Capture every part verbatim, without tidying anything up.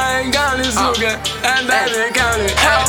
деньгами, сука, это деньгами.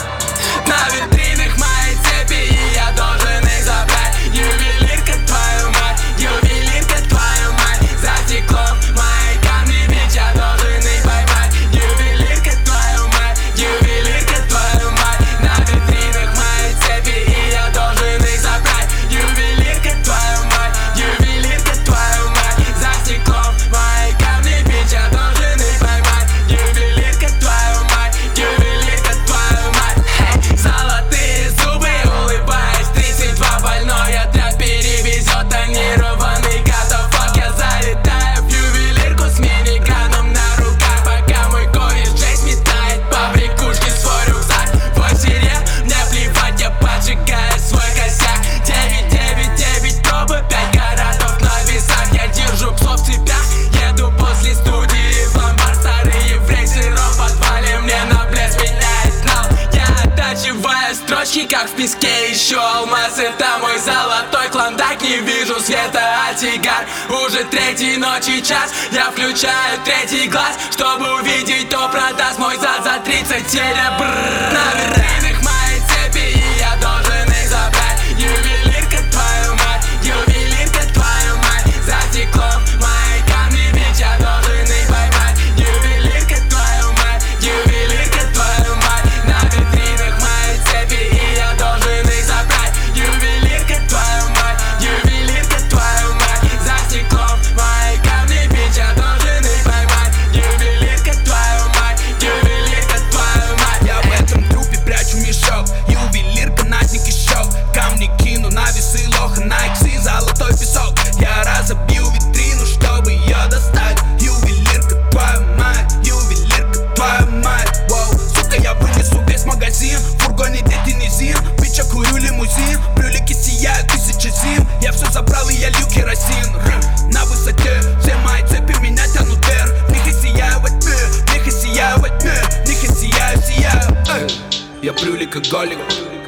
На витринах мои цепи, и я должен их забрать. Ювелирка, твою мать, ювелирка, твою мать. За стеклом мои камни, бич, я должен их поймать. Ювелирка, твою мать, ювелирка, твою мать. На витринах мои цепи, и я должен их забрать. Ювелирка, твою мать, ювелирка, твою мать. За стеклом мои камни, бич, я должен их поймать. Ювелирка, твою мать, ювелирка, твою мать. Hey, золотые зубы, улыбаясь, тридцать два больной отряд перевезет тонированный катафалк. Я залетаю в ювелирку с миниганом на руках, пока мой кореш Джей сметает по брякушке свой рюкзак. В сере мне плевать, я поджигаю свой косяк. Девять, девять, девять пробы, пять каратов на весах. Я держу псов в цепях, еду после студии в ломбард. Старый еврей, сыром в подвале, мне на блеск меняет нал. Я оттачиваю строчки, как в песке еще алмаз. Это мой золотой клондайк, не вижу света от сигар. Уже третий ночи час, я включаю третий глаз, чтобы увидеть, кто продаст мой зад за тридцать серебр. На витринах мои цепи, и я должен их забрать. Ювелирка, твою мать, ювелирка, твою мать. За стеклом мои камни, бич, я должен их поймать. Ювелирка, твою мать, ювелирка, твою мать. На витринах мои цепи, и я должен их забрать. Ювелирка, твою мать, ювелирка, твою мать. За стеклом мои камни, бич, я должен их поймать. Ювелирка, твою мать, ювелирка, твою мать. Я в этом трупе прячу мешок, ювелирка на дне кишок. Камни кину на весы, лоха, найкс и золотой песок. Я разобью витрину, чтобы ее достать. Ювелирка, твою мать, ювелирка, твою мать. Воу, сука, я вынесу весь магазин. В фургоне детинизин, бича курю лимузин. Брюлики сияют тысячи зим. Я все забрал и я лью керосин. Рм, на высоте, все мои цепи меня тянут вверх. В них и сияю во тьме, в них и сияю во тьме. В них и сияю, сияю. Эй. Я брюлик и голик,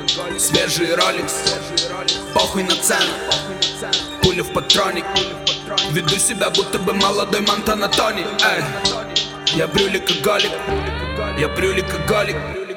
свежий роликс. Похуй на цену, пуля в патроник. Веду себя, будто бы молодой Монтана Тони. Эй. Я брюлик и голик, я брюлик и голик.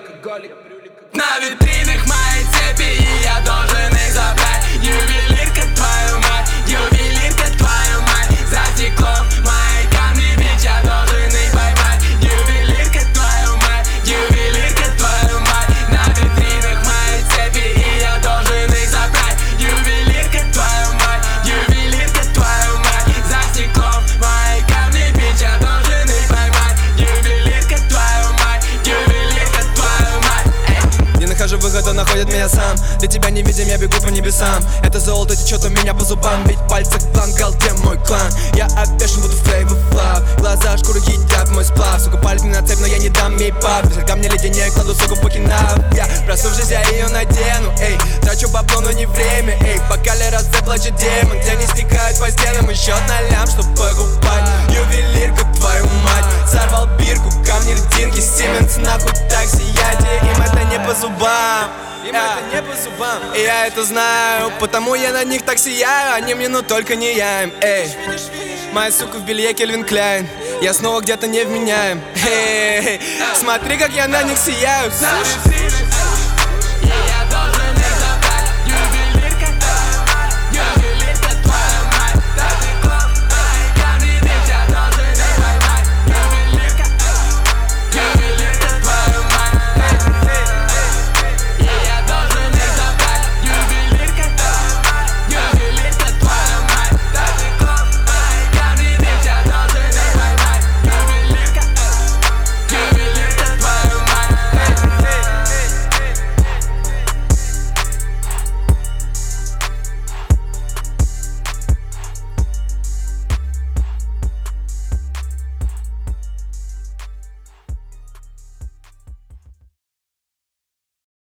На витринах мои цепи, и я должен их забрать. Ювелирка, твою мать, ювелирка, твою мать. За стеклом мои камни, бич, я должен их поймать. Ювелирка, твою мать, ювелирка, твою мать. На витринах мои цепи, и я должен их забрать. Ювелирка, твою мать, ювелирка, твою мать. За стеклом мои камни, бич, я должен их поймать. Ювелирка, твою мать, ювелирка, твою мать. Не нахожу выхода, находит меня сам. Для тебя не видим, я бегу по небесам. Это золото течет у меня по зубам. Бить пальцы план, где мой клан. Я обвешен, буду флейв и флав. Глаза шкуру едят мой сплав. Сука, палит мне на цепь, но я не дам ей пап. Писать ко мне леденее, кладу суку в покинав. Я проснувшись, я ее надену. Эй, трачу бабло, но не время. Эй, в бокале разоплачет демон. Где не стекает по стенам еще на лям, чтоб покупать. Ювелирка, твою мать. Сорвал бирку, камни, льдинки. Сименс, нахуй так сияйте. Им это не по зубам. Им yeah. это не по зубам. И я это знаю, потому я на них так сияю. Они мне, но только не я им. Эй, моя сука в белье Кельвин Кляйн. Я снова где-то не вменяем. Эй, смотри, как я на них сияю.